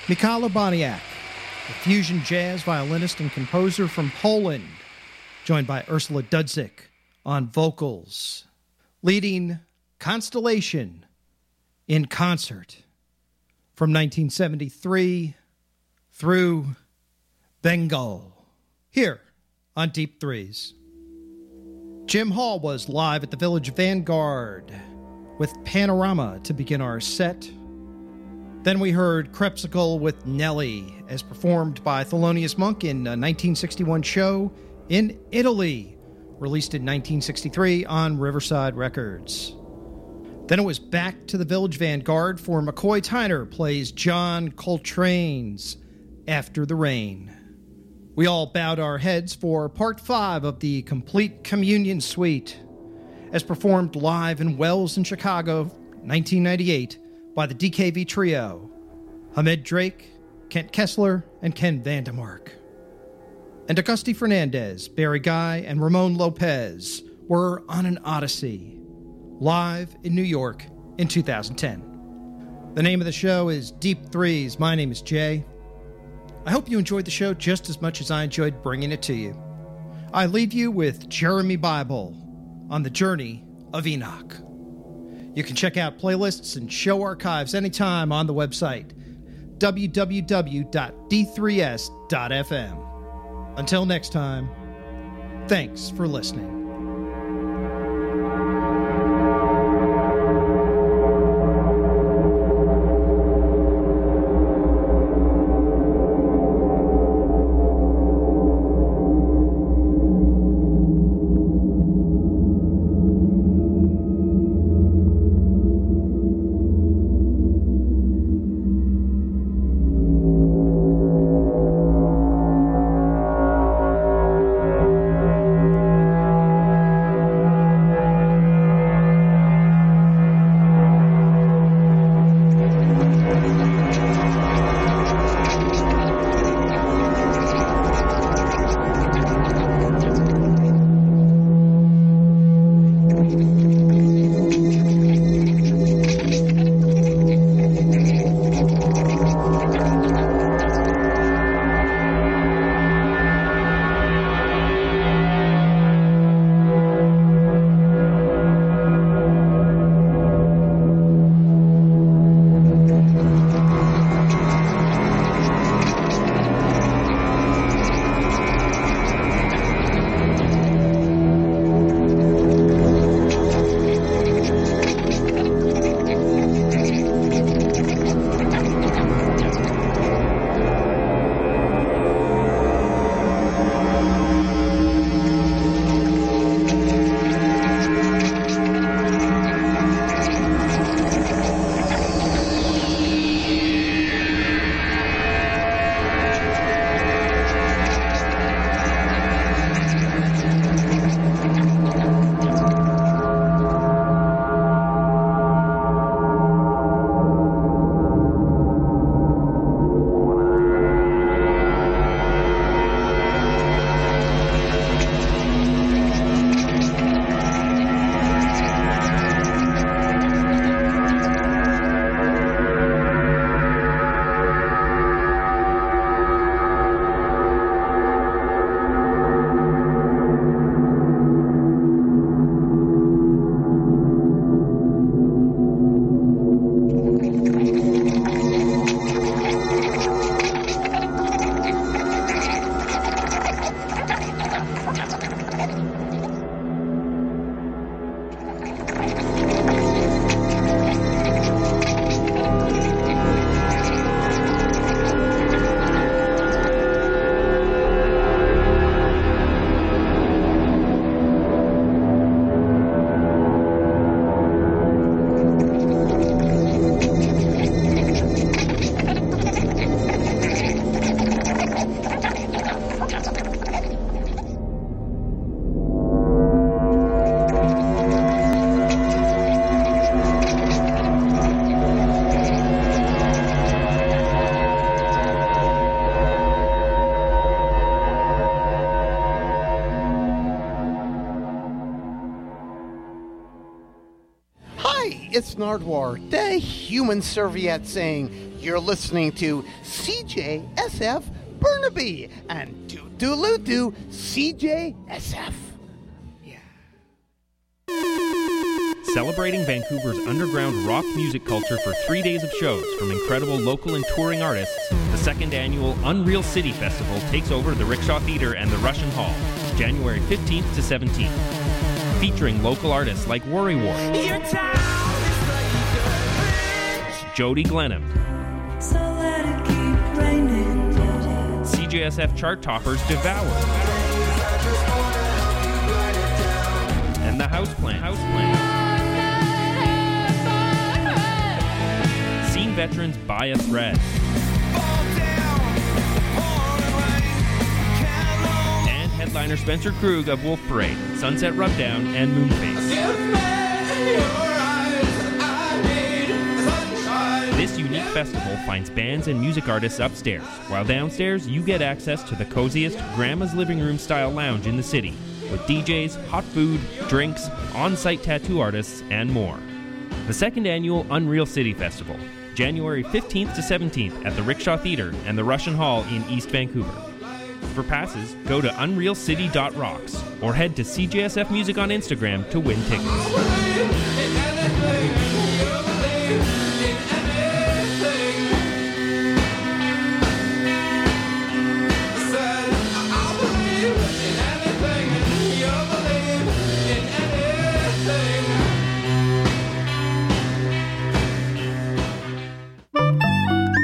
Mikhailo Boniak, a fusion jazz violinist and composer from Poland, joined by Ursula Dudzik on vocals, leading Constellation in concert from 1973 through Bengal, here on Deep Threes. Jim Hall was live at the Village Vanguard with Panorama to begin our set. Then we heard Crepsicle with Nelly, as performed by Thelonious Monk in a 1961 show in Italy, released in 1963 on Riverside Records. Then it was back to the Village Vanguard for McCoy Tyner plays John Coltrane's After the Rain. We all bowed our heads for Part 5 of the Complete Communion Suite, as performed live in Wells in Chicago, 1998, by the DKV Trio, Hamed Drake, Kent Kessler, and Ken Vandemark. And Auguste Fernandez, Barry Guy, and Ramon Lopez were on an Odyssey, live in New York in 2010. The name of the show is Deep Threes. My name is Jay. I hope you enjoyed the show just as much as I enjoyed bringing it to you. I leave you with Jeremy Bible on the Journey of Enoch. You can check out playlists and show archives anytime on the website, www.d3s.fm. Until next time, thanks for listening. it's Nardwar, the human serviette, saying you're listening to CJSF Burnaby and Toodaloo CJSF. Celebrating Vancouver's underground rock music culture for 3 days of shows from incredible local and touring artists, the second annual Unreal City Festival takes over the Rickshaw Theatre and the Russian Hall, January 15th to 17th. Featuring local artists like Worry War, Jody Glenham, CJSF chart toppers Devour, and the Houseplant. Scene veterans Buy a Thread. And headliner Spencer Krug of Wolf Parade, Sunset Rubdown, and Moonface. This unique festival finds bands and music artists upstairs, while downstairs you get access to the coziest Grandma's Living Room style lounge in the city, with DJs, hot food, drinks, on-site tattoo artists, and more. The second annual Unreal City Festival, January 15th to 17th at the Rickshaw Theatre and the Russian Hall in East Vancouver. For passes, go to unrealcity.rocks or head to CJSF Music on Instagram to win tickets.